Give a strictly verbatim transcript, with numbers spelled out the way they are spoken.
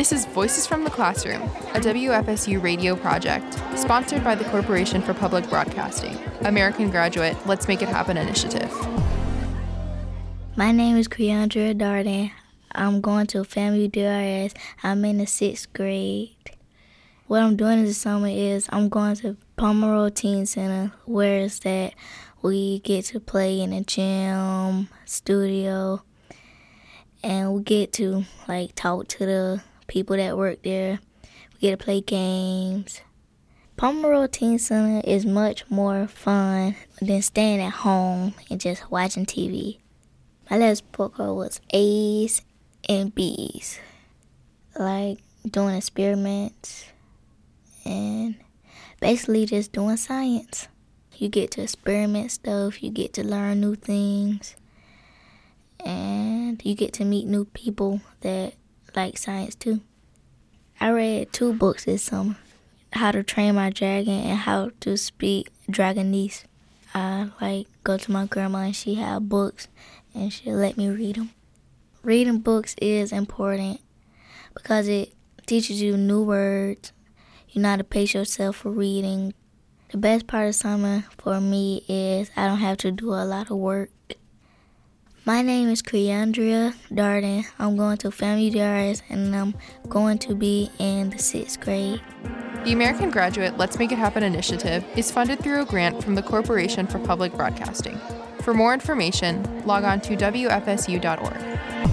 This is Voices from the Classroom, a W F S U radio project, sponsored by the Corporation for Public Broadcasting, American Graduate Let's Make It Happen initiative. My name is Creandra Darden. I'm going to FAMU D R S. I'm in the sixth grade. What I'm doing this summer is I'm going to Pomeroy Teen Center, where it's that we get to play in a gym, studio, and we get to like talk to the people that work there. We get to play games. Pomeroy Teen Center is much more fun than staying at home and just watching T V. My last report card was A's and B's, like doing experiments and basically just doing science. You get to experiment stuff, you get to learn new things, and you get to meet new people that like science too. I read two books this summer, How to Train My Dragon and How to Speak Dragonese. I like go to my grandma and she had books and she'll let me read them. Reading books is important because it teaches you new words. You know how to pace yourself for reading. The best part of summer for me is I don't have to do a lot of work. My name is Creandra Darden. I'm going to FAMU D R S and I'm going to be in the sixth grade. The American Graduate Let's Make It Happen initiative is funded through a grant from the Corporation for Public Broadcasting. For more information, log on to W F S U dot org.